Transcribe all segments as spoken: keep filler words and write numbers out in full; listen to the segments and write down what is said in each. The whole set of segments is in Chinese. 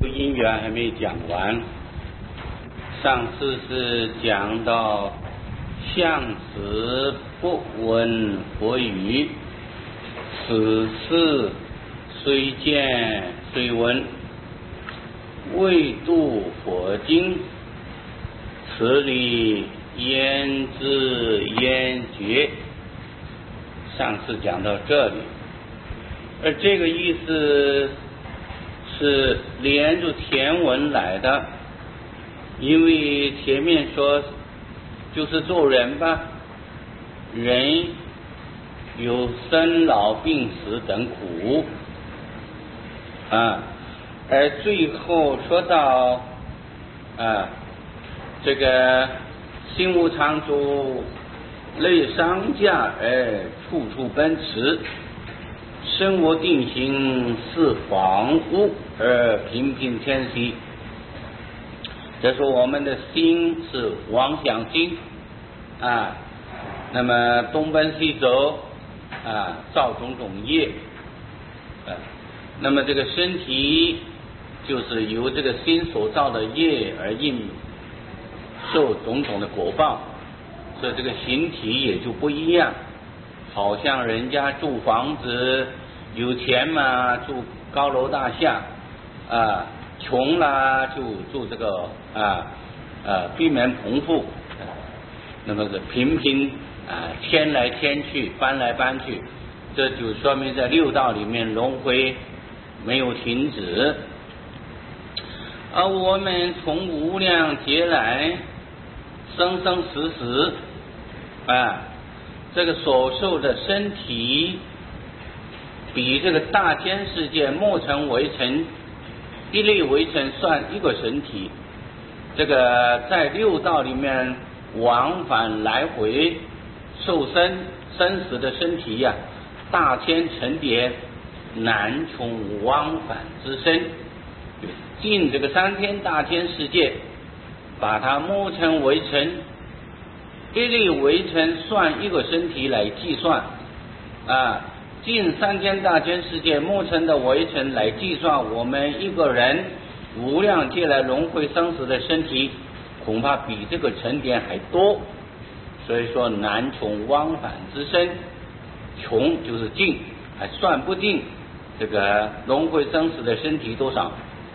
因缘还没讲完，上次是讲到向时不闻佛语，此事虽见虽闻，未度佛经，此理焉知焉觉。上次讲到这里，而这个意思是连着前文来的，因为前面说就是做人吧，人有生老病死等苦啊，而最后说到啊这个心无常住，类商家而处处奔驰，身无定心似恍惚而频频迁徙。这是我们的心是妄想心啊，那么东奔西走啊，造种种业啊，那么这个身体就是由这个心所造的业而应受种种的果报，所以这个形体也就不一样。好像人家住房子有钱嘛，住高楼大厦啊，穷啦就住这个啊啊闭门棚户，那么是频频啊迁来迁去，搬来搬去，这就说明在六道里面轮回没有停止。而我们从无量劫来生生死死啊，这个所受的身体比这个大千世界末尘微尘一粒微尘算一个身体，这个在六道里面往返来回受生生死的身体呀、啊，大千层叠难穷往返之身，进这个三天大千世界，把它末尘微尘一粒微尘算一个身体来计算啊，进三千大千世界末尘的微尘来计算我们一个人无量劫来轮回生死的身体，恐怕比这个层点还多。所以说难穷往返之身，穷就是尽，还算不尽这个轮回生死的身体多少。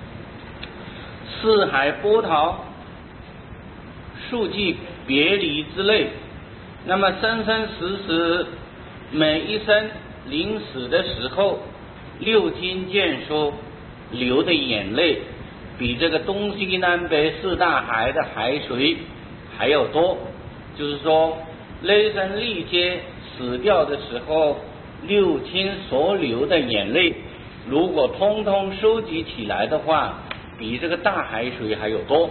四海波涛数季别离之类，那么生生死死每一生临死的时候，六经见说流的眼泪比这个东西南北四大海的海水还要多。就是说雷声力竭死掉的时候，六亲所流的眼泪如果通通收集起来的话，比这个大海水还有多。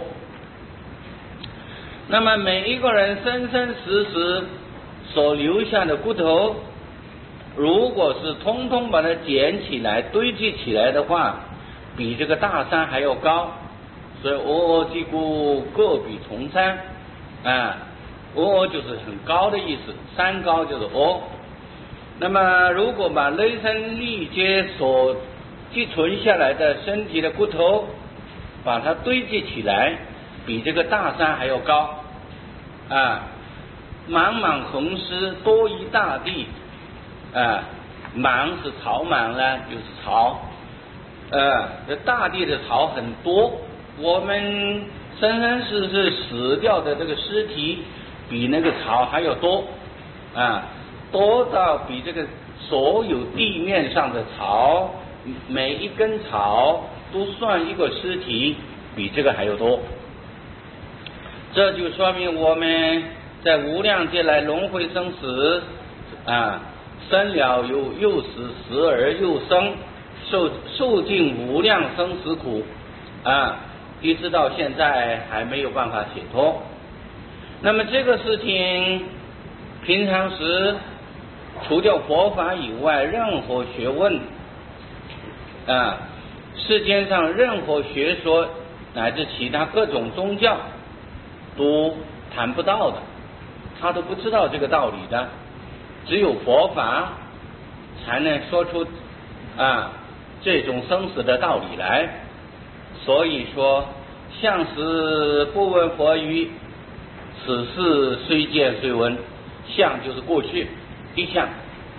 那么每一个人生生死死所留下的骨头，如果是通通把它捡起来堆积起来的话，比这个大山还要高。所以阿阿积骨各比同山啊，阿阿就是很高的意思，山高就是阿。那么如果把雷声力竭所积存下来的身体的骨头把它堆积起来，比这个大山还要高啊！茫茫横尸多于大地啊，茫是草莽了，就是草，呃，这大地的草很多，我们生生世世死掉的这个尸体比那个草还要多啊，多到比这个所有地面上的草，每一根草都算一个尸体，比这个还要多。这就说明我们在无量劫来轮回生死啊，生了又又死，死而又生，受受尽无量生死苦啊，一直到现在还没有办法解脱。那么这个事情平常时除掉佛法以外，任何学问啊，世间上任何学说乃至其他各种宗教都谈不到的，他都不知道这个道理的，只有佛法才能说出啊这种生死的道理来。 所以说相识不闻佛语，此事虽见虽闻。相就是过去一相，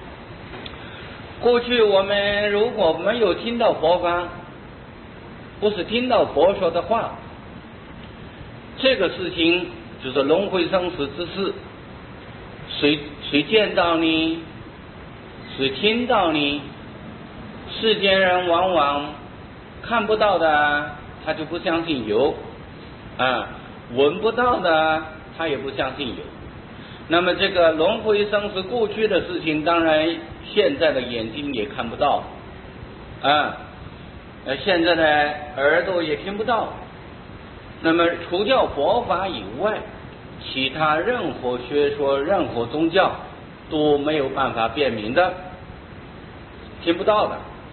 过去我们如果没有听到佛法，不是听到佛说的话，这个事情就是轮回生死之事，谁谁见到你，谁听到你，世间人往往看不到的他就不相信有啊，闻不到的他也不相信有。那么这个轮回生死过去的事情，当然现在的眼睛也看不到啊，呃现在的耳朵也听不到。那么除掉佛法以外，其他任何学说任何宗教都没有办法辨明的，听不到的。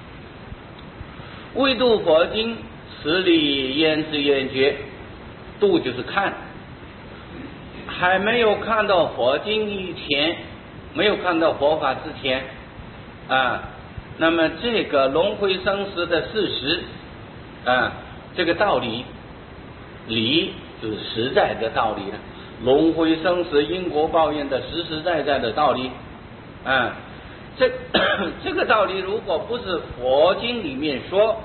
唯独佛经此理言之言觉，度就是看，还没有看到佛经以前，没有看到佛法之前啊，那么这个轮回生死的事实啊，这个道理，理就是实在的道理了，轮回生死因果报应的实实在在的道理啊，这这个道理如果不是佛经里面说，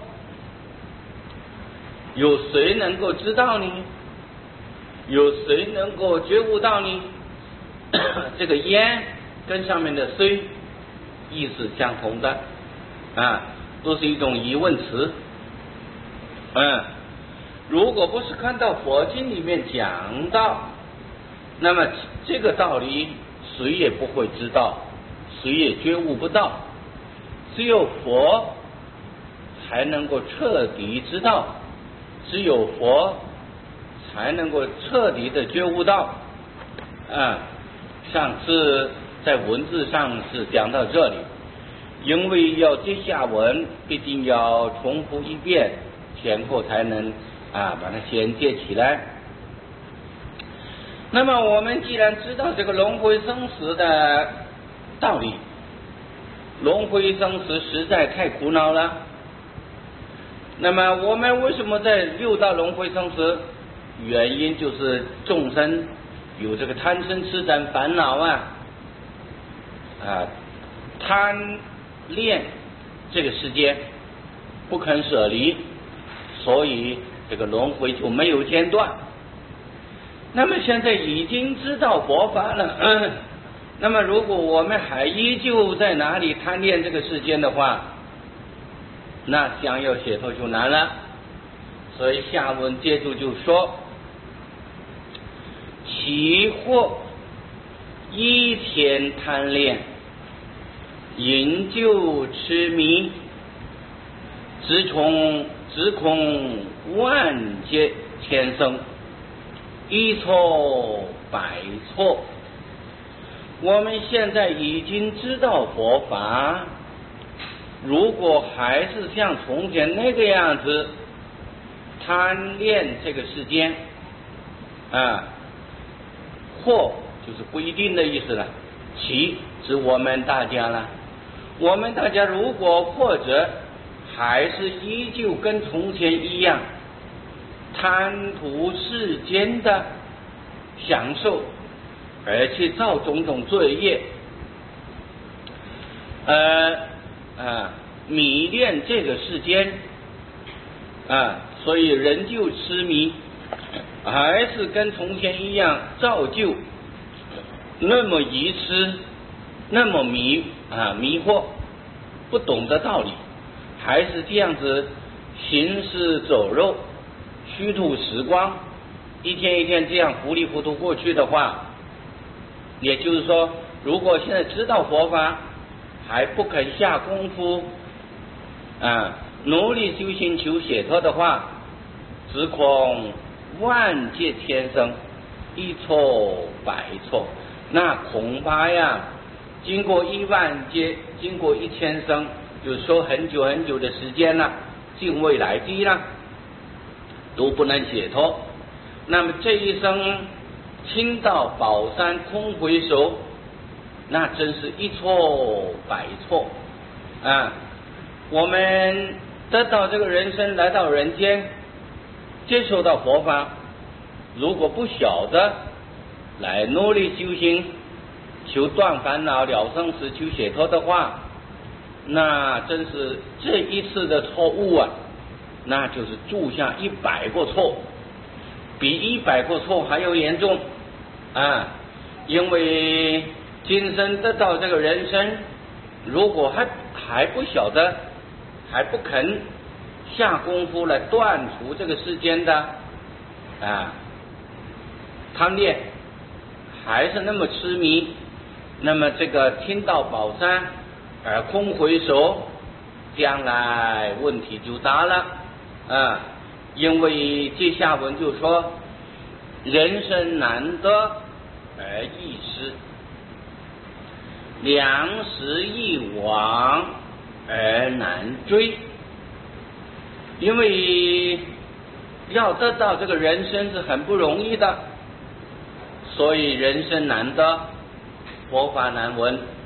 有谁能够知道呢？有谁能够觉悟到呢？这个烟跟上面的虽意思相同的啊，都是一种疑问词。嗯，如果不是看到佛经里面讲到，那么这个道理谁也不会知道，谁也觉悟不到，只有佛才能够彻底知道，只有佛才能够彻底的觉悟到啊。上次在文字上是讲到这里，因为要接下文必定要重复一遍，前后才能啊把它衔接起来。那么我们既然知道这个轮回生死的道理，轮回生死实在太苦恼了，那么我们为什么在六道轮回生死？原因就是众生有这个贪嗔痴等烦恼啊，啊，贪恋这个世界不肯舍离，所以这个轮回就没有间断。那么现在已经知道佛法了，嗯，那么如果我们还依旧在哪里贪恋这个世间的话，那想要解脱就难了。所以下文接着就说，其或依天贪恋，引咎痴迷，直从直恐万劫千生，一错百错。我们现在已经知道佛法，如果还是像从前那个样子贪恋这个世间啊，或就是不一定的意思了，其指我们大家了。我们大家如果或者还是依旧跟从前一样贪图世间的享受，而且造种种罪业，呃啊迷恋这个世间啊，所以人就痴迷，还是跟从前一样造就那么愚痴，那么迷啊迷惑，不懂得道理，还是这样子行尸走肉，虚度时光，一天一天这样糊里糊涂过去的话，也就是说，如果现在知道佛法，还不肯下功夫啊，努力修行求解脱的话，只恐万劫千生，一错百错。那恐怕呀，经过一万劫，经过一千生，就是说很久很久的时间了，近未来际了，都不能解脱。那么这一生倾到宝山空回首，那真是一错百错啊！我们得到这个人生来到人间， 接受到佛法，如果不晓得来努力修行，求断烦恼、了生死、求解脱的话，那真是这一次的错误啊，那就是铸下一百个错，比一百个错还要严重啊！因为今生得到这个人生，如果还还不晓得，还不肯下功夫来断除这个世间的啊贪恋，还是那么痴迷，那么这个听到宝山而空回首，将来问题就大了啊！因为接下文就说，人生难得而易失，良时一往而难追。因为要得到这个人生是很不容易的，所以人生难得，佛法难闻。